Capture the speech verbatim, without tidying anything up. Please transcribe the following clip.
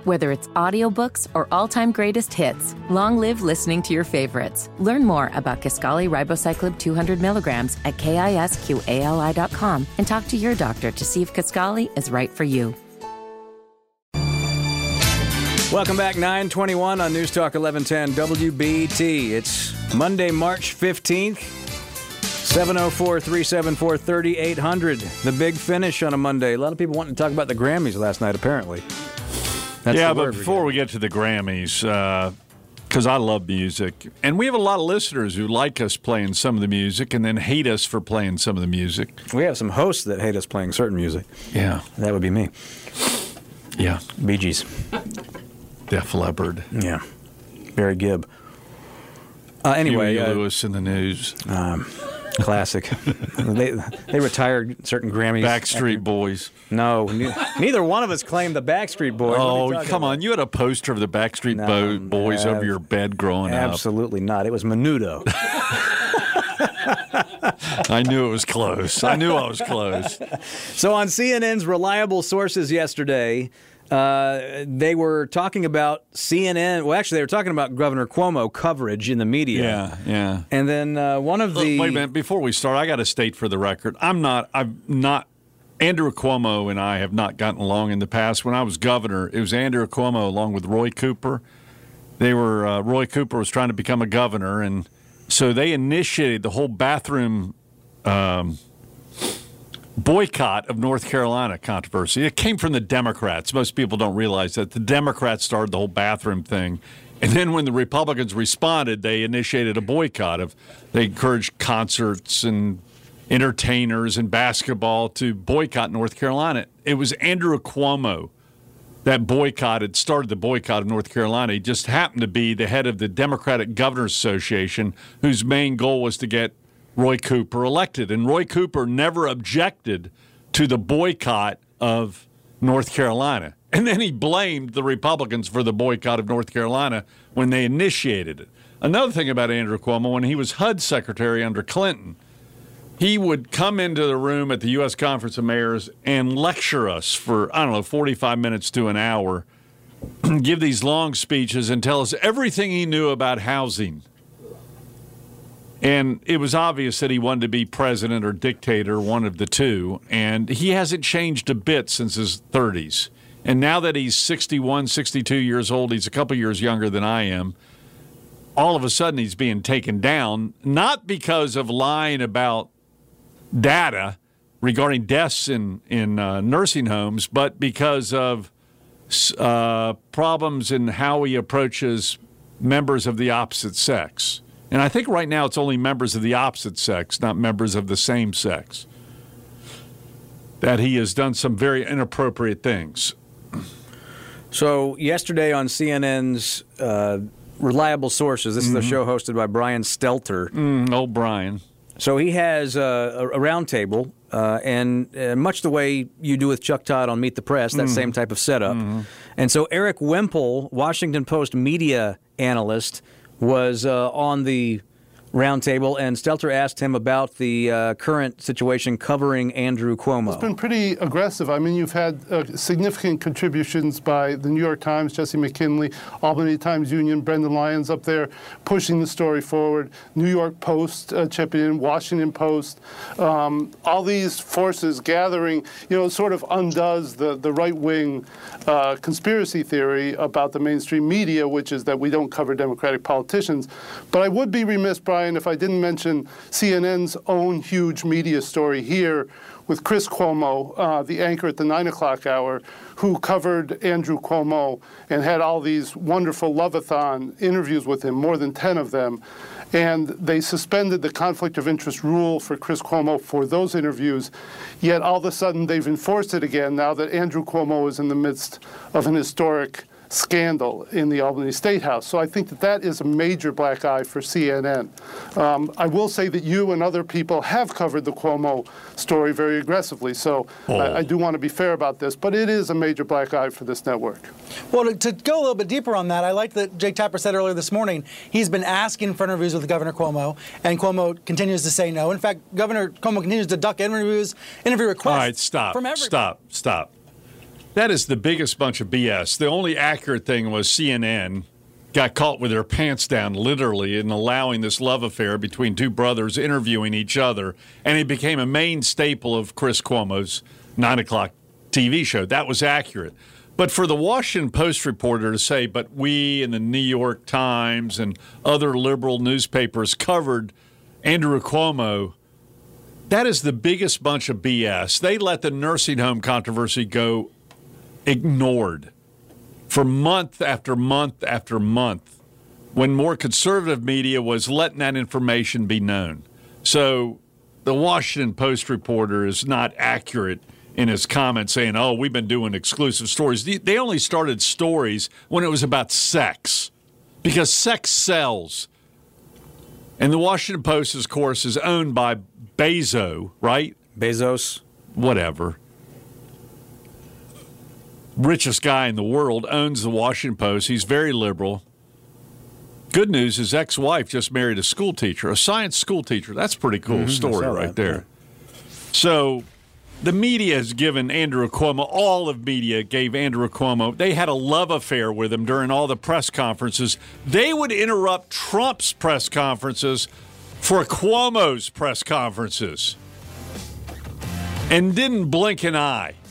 Whether it's audiobooks or all-time greatest hits, long live listening to your favorites. Learn more about Kisqali Ribociclib two hundred milligrams at kisqali dot com and talk to your doctor to see if Kisqali is right for you. Welcome back, nine twenty-one on News Talk eleven ten W B T. It's Monday, March fifteenth, seven oh four, three seven four, three eight hundred. The big finish on a Monday. A lot of people wanting to talk about the Grammys last night, apparently. That's yeah, but before we get to the Grammys, because uh, I love music, and we have a lot of listeners who like us playing some of the music and then hate us for playing some of the music. We have some hosts that hate us playing certain music. Yeah. That would be me. Yeah. Bee Gees. Def Leppard. Yeah. Barry Gibb. Uh, anyway. Huey uh, Lewis in the News. Um, classic. they they retired certain Grammys. Backstreet after. Boys. No, ne- neither one of us claimed the Backstreet Boys. Oh, come about? on. You had a poster of the Backstreet No, Bo- Boys uh, over your bed growing Absolutely not. It was Menudo. up. I knew it was close. I knew I was close. So on C N N's reliable sources yesterday, uh, they were talking about C N N. Well, actually, they were talking about Governor Cuomo coverage in the media. Yeah, yeah. And then uh, one of the... Wait a minute. Before we start, I got to state for the record, I'm not, I'm not, Andrew Cuomo and I have not gotten along in the past. When I was governor, it was Andrew Cuomo along with Roy Cooper. They were, uh, Roy Cooper was trying to become a governor, and so they initiated the whole bathroom um, boycott of North Carolina controversy. It came from the Democrats. Most people don't realize that. The Democrats started the whole bathroom thing. And then when the Republicans responded, they initiated a boycott of, they encouraged concerts and entertainers and basketball to boycott North Carolina. It was Andrew Cuomo that boycotted, started the boycott of North Carolina. He just happened to be the head of the Democratic Governors Association, whose main goal was to get Roy Cooper elected. And Roy Cooper never objected to the boycott of North Carolina. And then he blamed the Republicans for the boycott of North Carolina when they initiated it. Another thing about Andrew Cuomo, when he was H U D secretary under Clinton, he would come into the room at the U S Conference of Mayors and lecture us for, I don't know, forty-five minutes to an hour, give these long speeches and tell us everything he knew about housing. And it was obvious that he wanted to be president or dictator, one of the two. And he hasn't changed a bit since his thirties. And now that he's sixty-one, sixty-two years old, he's a couple years younger than I am, all of a sudden he's being taken down, not because of lying about data regarding deaths in, in uh, nursing homes, but because of uh, problems in how he approaches members of the opposite sex. And I think right now it's only members of the opposite sex, not members of the same sex, that he has done some very inappropriate things. So yesterday on C N N's uh, Reliable Sources, this mm-hmm. is the show hosted by Brian Stelter. Mm, oh, Brian. So he has uh, a, a roundtable, uh, and uh, much the way you do with Chuck Todd on Meet the Press, that mm. same type of setup. Mm-hmm. And so Eric Wemple, Washington Post media analyst, was uh, on the roundtable, and Stelter asked him about the uh, current situation covering Andrew Cuomo. It's been pretty aggressive. I mean, you've had uh, significant contributions by the New York Times, Jesse McKinley, Albany Times-Union, Brendan Lyons up there pushing the story forward, New York Post uh, chipping in, Washington Post, um, all these forces gathering, you know, sort of undoes the, the right-wing uh, conspiracy theory about the mainstream media, which is that we don't cover Democratic politicians. But I would be remiss, Brian, if I didn't mention C N N's own huge media story here with Chris Cuomo, uh, the anchor at the nine o'clock hour, who covered Andrew Cuomo and had all these wonderful love-a-thon interviews with him, more than ten of them. And they suspended the conflict of interest rule for Chris Cuomo for those interviews. Yet all of a sudden they've enforced it again now that Andrew Cuomo is in the midst of an historic scandal in the Albany State House. So I think that that is a major black eye for C N N. Um, I will say that you and other people have covered the Cuomo story very aggressively, so oh. I, I do want to be fair about this, but it is a major black eye for this network. Well, to, to go a little bit deeper on that, I like that Jake Tapper said earlier this morning he's been asking for interviews with Governor Cuomo, and Cuomo continues to say no. In fact, Governor Cuomo continues to duck interviews, interview requests. All right, stop, from everybody. stop, stop. That is the biggest bunch of B S. The only accurate thing was C N N got caught with their pants down, literally, in allowing this love affair between two brothers interviewing each other, and it became a main staple of Chris Cuomo's nine o'clock T V show. That was accurate. But for the Washington Post reporter to say, but we and the New York Times and other liberal newspapers covered Andrew Cuomo, that is the biggest bunch of B S. They let the nursing home controversy go ignored for month after month after month when more conservative media was letting that information be known. So the Washington Post reporter is not accurate in his comments saying, oh, we've been doing exclusive stories. They only started stories when it was about sex because sex sells. And the Washington Post, of course, is owned by Bezos, right? Bezos. Whatever. Richest guy in the world owns the Washington Post. He's very liberal. Good news, his ex-wife just married a school teacher, a science school teacher. That's a pretty cool mm-hmm, story right that. there. So the media has given Andrew Cuomo, all of media gave Andrew Cuomo, they had a love affair with him during all the press conferences. They would interrupt Trump's press conferences for Cuomo's press conferences and didn't blink an eye.